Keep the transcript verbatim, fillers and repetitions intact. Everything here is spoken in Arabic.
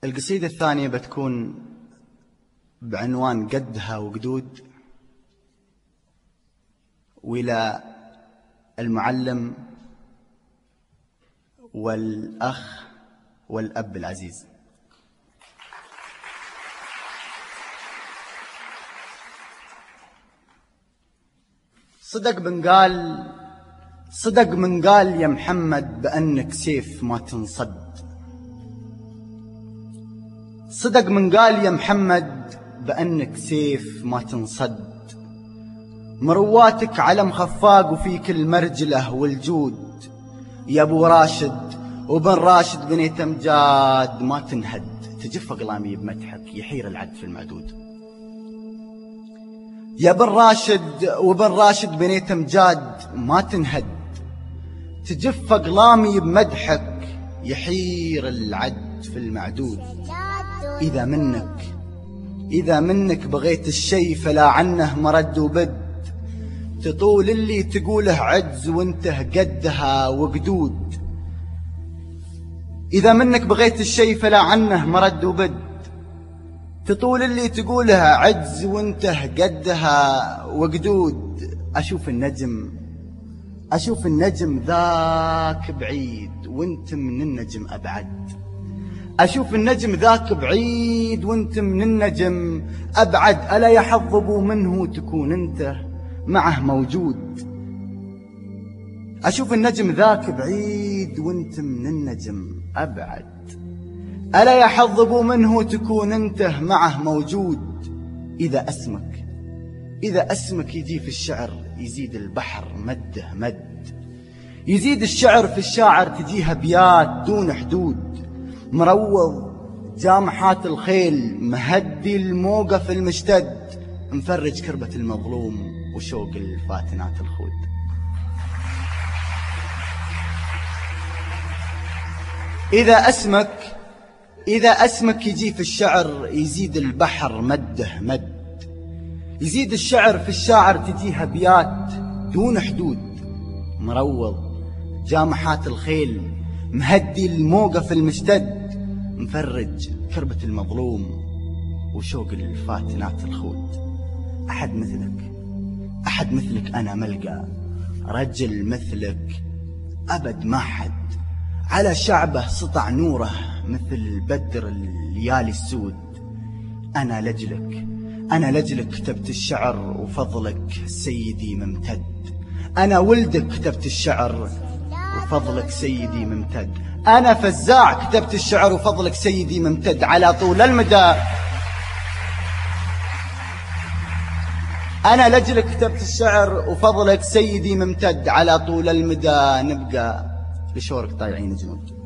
القصيدة الثانية بتكون بعنوان قدها وقدود، وإلى المعلم والأخ والأب العزيز. صدق من قال صدق من قال يا محمد بأنك سيف ما تنصد. صدق من قال يا محمد بأنك سيف ما تنصد. مرواتك علم خفاق وفيك المرجلة والجود. يا ابو راشد وبن راشد بنيت امجاد ما تنهد. تجف اقلامي بمدحك يحير العد في المعدود. يا بن راشد وبن راشد بنيت امجاد ما تنهد. تجف اقلامي بمدحك يحير العد في المعدود. إذا منك إذا منك بغيت الشي فلا عنه مرد وبد. تطول اللي تقوله عجز وانته قدها وقدود. إذا منك بغيت الشي فلا عنه مرد وبد. تطول اللي تقوله عجز وانته قدها وقدود. أشوف النجم أشوف النجم ذاك بعيد وانت من النجم أبعد. أشوف النجم ذاك بعيد وانت من النجم أبعد. ألا يحظبوا منه تكون انت معه موجود. أشوف النجم ذاك بعيد وانت من النجم أبعد. ألا يحظبوا منه تكون انت معه موجود. إذا أسمك إذا أسمك يجي في الشعر يزيد البحر مده مد. يزيد الشعر في الشاعر تجيها أبيات دون حدود. مروض جامحات الخيل مهدي الموقف المشتد. مفرج كربة المظلوم وشوق الفاتنات الخود. إذا أسمك إذا أسمك يجي في الشعر يزيد البحر مده مد. يزيد الشعر في الشاعر تجيها أبيات دون حدود. مروض جامحات الخيل مهدي الموقف المشتد. مفرج كربة المظلوم وشوق الفاتنات الخود. أحد مثلك أحد مثلك أنا ملقى. رجل مثلك أبد ما حد. على شعبه سطع نوره مثل بدر الليالي السود. أنا لجلك أنا لجلك كتبت الشعر وفضلك سيدي ممتد. أنا ولدك كتبت الشعر وفضلك سيدي ممتد. أنا فزاع كتبت الشعر وفضلك سيدي ممتد. على طول المدى أنا لجلك كتبت الشعر وفضلك سيدي ممتد. على طول المدى نبقى لشورك طايعين جنود.